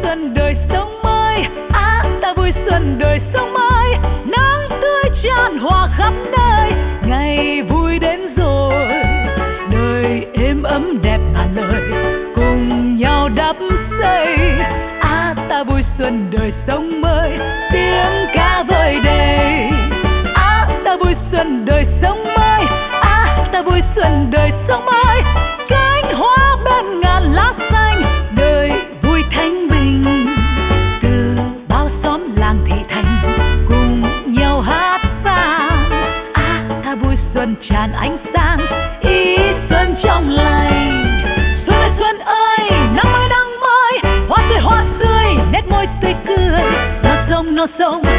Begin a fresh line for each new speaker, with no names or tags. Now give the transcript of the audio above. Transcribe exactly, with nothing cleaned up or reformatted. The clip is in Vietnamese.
xuân đời sống mới, à ta vui xuân đời sống mới, nắng tươi tràn hòa khắp nơi, ngày vui đến rồi, đời êm ấm đẹp ngàn lời, cùng nhau đắp xây, à ta vui xuân đời sống mới, tiếng ca vơi đầy, à ta vui xuân đời sống mới, à ta vui xuân đời sống mới, cánh hoa bên ngàn lá xanh, đời vui thanh bình, từ bao xóm làng thị thành cùng nhau hát vang, à ta vui xuân tràn ánh sáng, ý xuân trong lành. Xuân ơi xuân ơi, năm mới năm mới, hoa tươi hoa tươi, nét môi tươi cười, non sông non sông